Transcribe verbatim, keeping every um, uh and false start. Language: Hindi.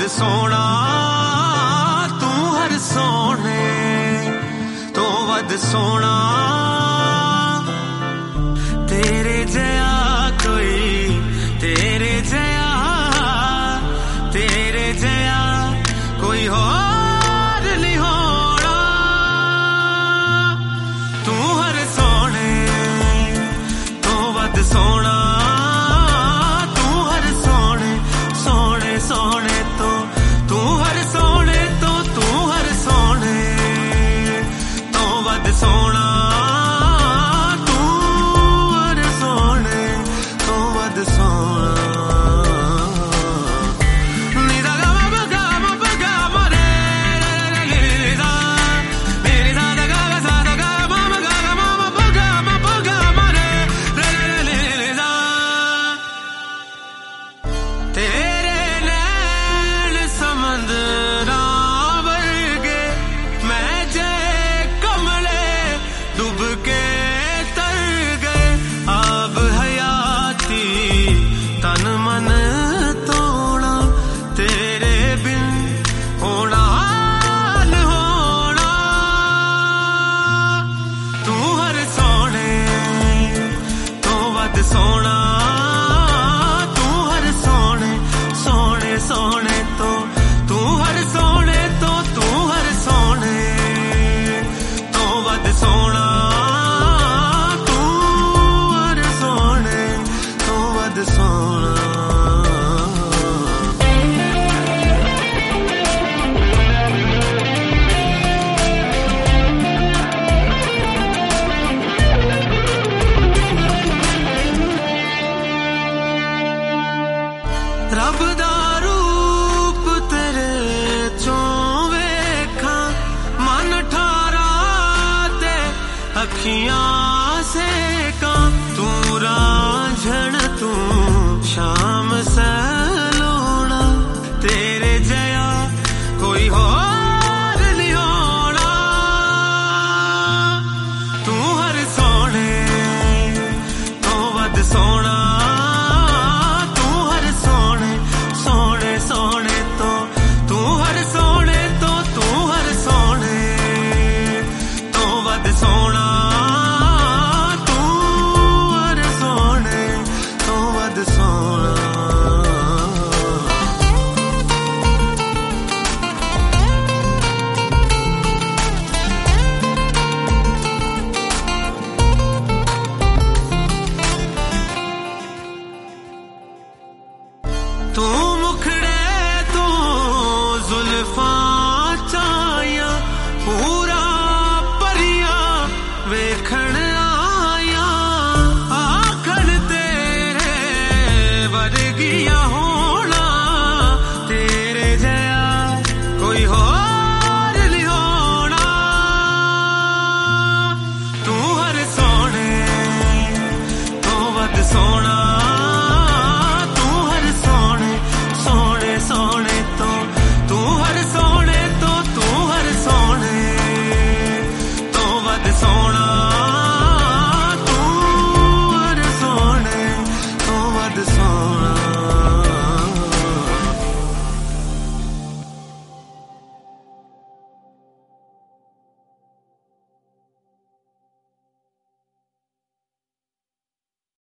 सोना तू हर सोने तो वध सोना तेरे जया कोई तेरे जया तेरे जया कोई होर नहीं होना तू हर सोने तो वध सोना तू हर सोने सोने सोने तो तू हर सोने तो तू हर सोने तो वध सोना तू हर सोने तो वध सोना सोना तू हर सोने सोने सोने तो तू हर सोने तो तू हर सोने तो वध सोना तू हर सोने तो वध सोना रब दा रूप तेरे चों वेखा मन ठारा ते अखियां से